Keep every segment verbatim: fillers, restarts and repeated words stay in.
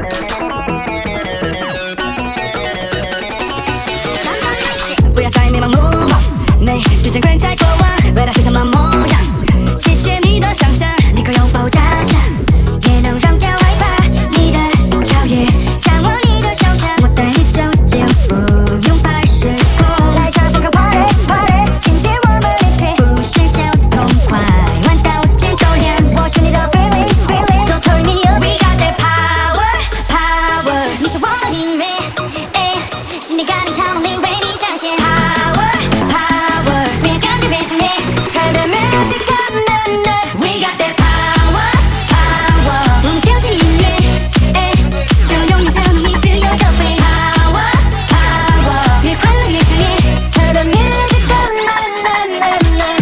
不要再迷茫目光，没时间困在过往，未来是什么模样？切切你的想象，你可拥抱假象，也能让掉害怕你的超越，展望你的想象。我带你走就不用怕失控，来场疯狂 party party， 今天我们一起不需交通，快玩到天都亮。我是你的 feeling feeling， so turn me up，we got that power power， 你是我的音乐，哎，心里感应长梦里为你展现 power power， 不要感觉变强烈 ，turn the music up，we got that power power， 嗯，跳起音乐，哎，就拥有着你自由的飞 power power， 越快乐越强烈 ，turn the music up，power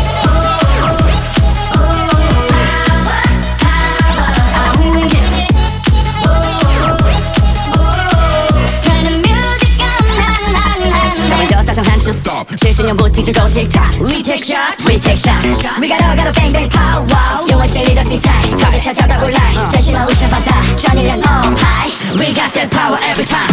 power，turn the music up，咱们就大声喊出 stop， 时间永不停止 go tick tock，we take shot，we take shot，we gotta gotta bang bang pow， 用我这里的精彩，跳个恰恰倒过来，真是让无限放大，抓你人欧派 ，we got that power every time。